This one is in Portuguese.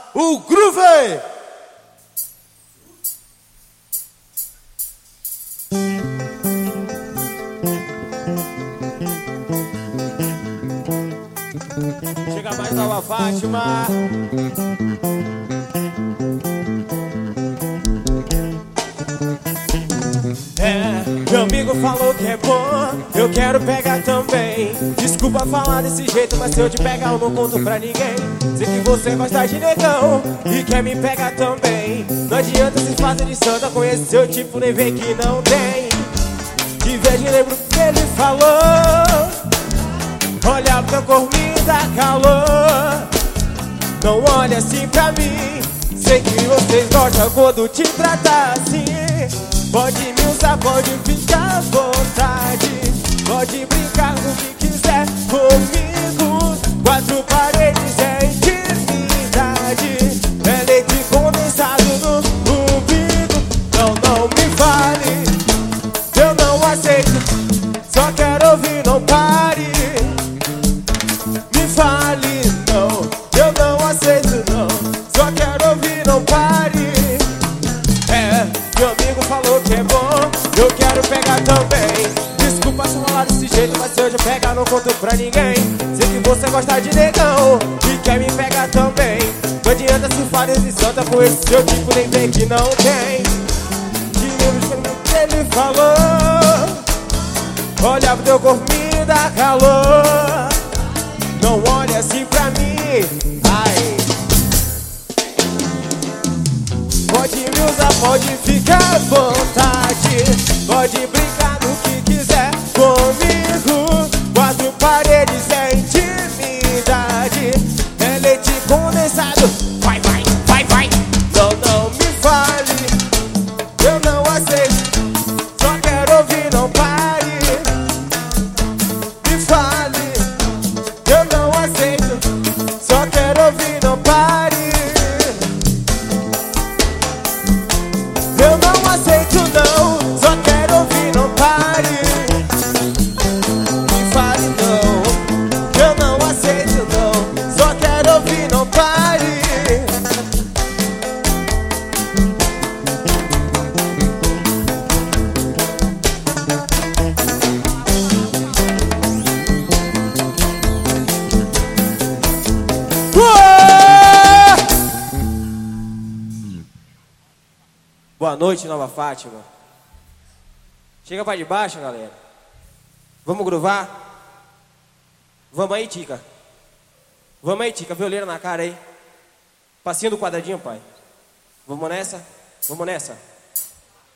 o Groove! Chega mais Nova Fátima. Meu amigo falou que é bom, eu quero pegar também. Desculpa falar desse jeito, mas se eu te pegar eu não conto pra ninguém. Sei que você gosta de negão e quer me pegar também. Não adianta se fazer de santa, conhece seu tipo, nem vê que não tem. De vez em lembro que ele falou, olha pra cor me dá calor. Não olha assim pra mim, sei que vocês gostam quando te tratar assim. Pode me usar, pode ficar à vontade, pode brincar com o que quiser comigo. Quatro paredes é intimidade, é leite condensado no umbigo. Não me fale, eu não aceito, só quero ouvir, não pare. Me fale, não, eu não aceito, não, só quero ouvir, não pare. Meu amigo falou que é bom, eu quero pegar também. Desculpa se falar desse jeito, mas se eu já pegar não conto pra ninguém. Sei que você gosta de negão e quer me pegar também. Não adianta se fazer de santa, com esse seu tipo nem tem que não tem. De lembro que ele falou, olha pro teu corpo me dá calor. Não olhe assim pra mim, ai. Pode me usar, pode ficar à vontade, pode brincar no que quiser comigo. Quatro paredes é intimidade, é leite condensado. Vai, vai, vai, vai. Não me fale, eu não aceito, só quero ouvir, não pare. Me fale, eu não aceito, só quero ouvir, não pare. Eu não aceito não, só quero ouvir, não pare. Me fale não, eu não aceito não, só quero ouvir, não pare. Boa noite, Nova Fátima. Chega pra debaixo, galera. Vamos groovar? Vamos aí, Tica. Vamos aí, Tica. Violeira na cara aí. Passinho do quadradinho, pai. Vamos nessa? Vamos nessa.